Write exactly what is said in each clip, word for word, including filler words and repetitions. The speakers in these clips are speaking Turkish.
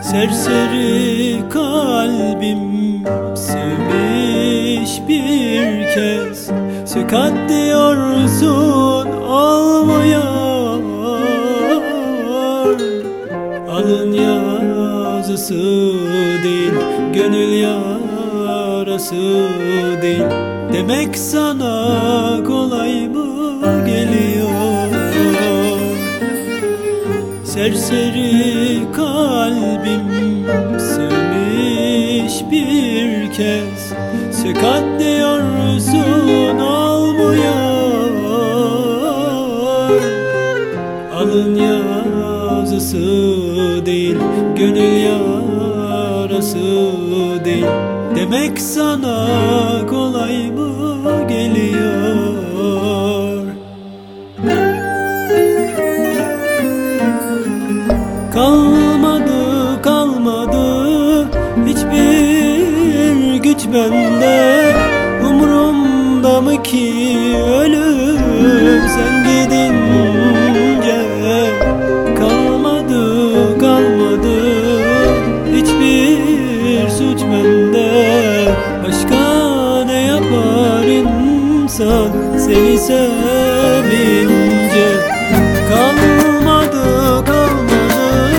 Serseri kalbim sevmiş bir kez, sıkat diyorsun olmuyor. Alın yazısı değil, gönül yarası değil, demek sana kolay mı geliyor? Serseri kalbim sevmiş bir kez, sıkat diyorsun olmuyor. Alın yazısı değil, gönül yarası değil, demek sana kolay mı geliyor? Kalmadı kalmadı hiçbir güç bende, umurumda mı ki ölüm sen gidince? Kalmadı kalmadı hiçbir suç bende, başka ne yapar insan seni sevince? Kalmadı kalmadı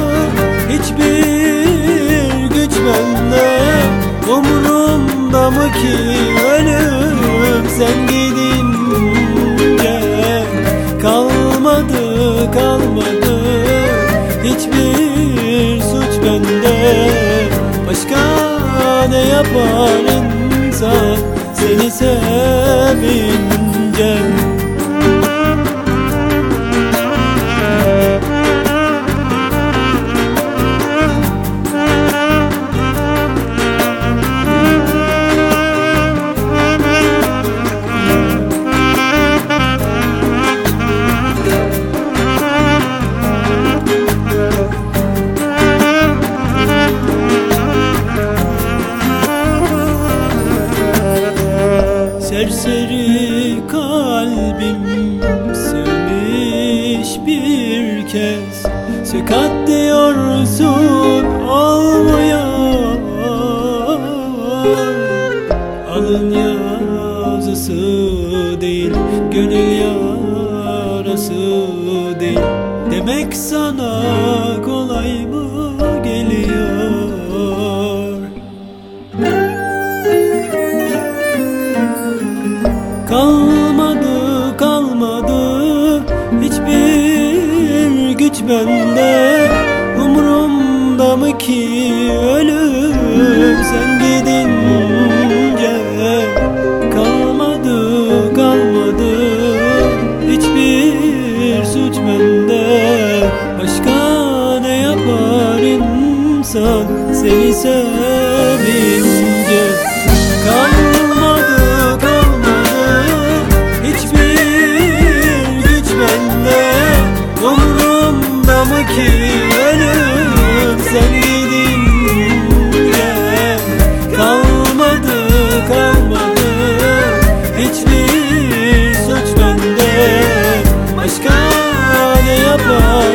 hiçbir güç bende, umurumda mı ki ölüm sen gidince? Kalmadı kalmadı hiçbir suç bende, başka ne yapar insan seni sevince? Serseri kalbim sevmiş bir kez, sıkat diyorsun olmuyor. Alın yazısı değil, gönül yarası değil, demek sana kolay mı geliyor? Kalmadı kalmadı hiçbir güç bende, umurumda mı ki ölüm sen gidince? Kalmadı kalmadı hiçbir suç bende, başka ne yapar insan seni sevince? Kalmadı kalmadı hiçbir güç bende, umurumda mı ki ölüm sen gidince? Kalmadı kalmadı hiçbir suç bende, başka ne yapar